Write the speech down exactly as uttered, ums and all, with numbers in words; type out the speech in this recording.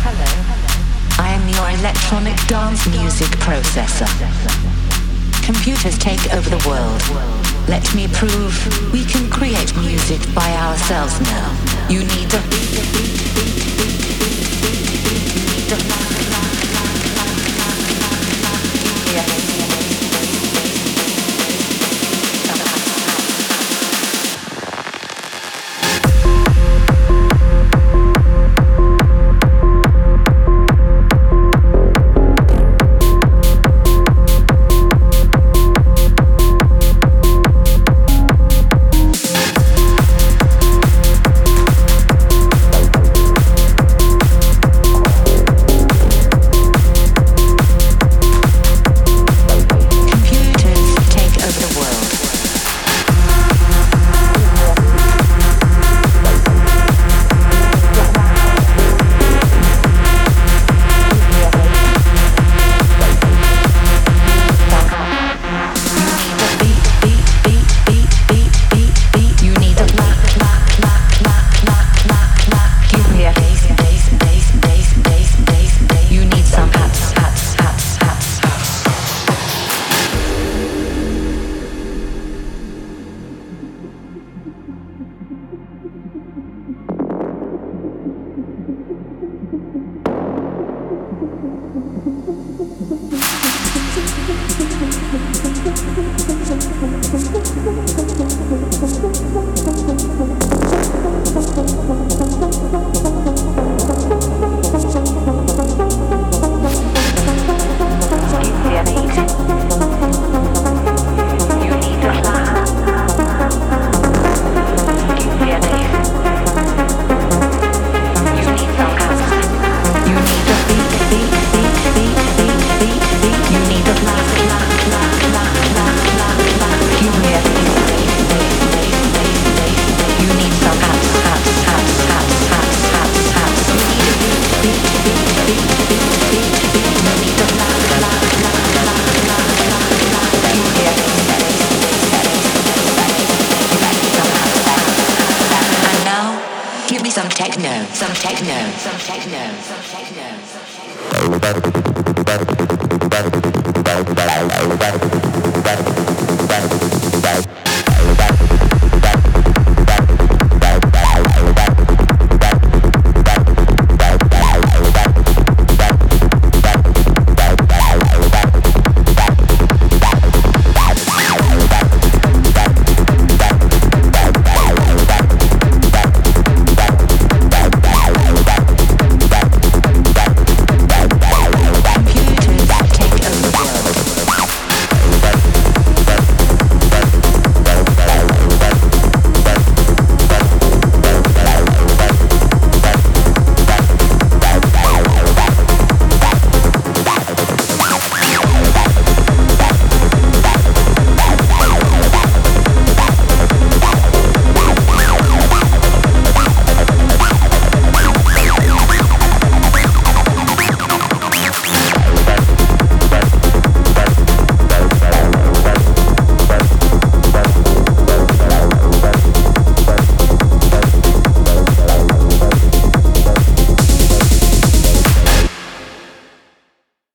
I am your electronic dance music processor. Computers take over the world. Let me prove we can create music by ourselves now. You need the beat, the beat, the beat, the beat, the beat, the beat, the beat. You need the la la la la la la la. Yeah. Some techno, some techno, some techno.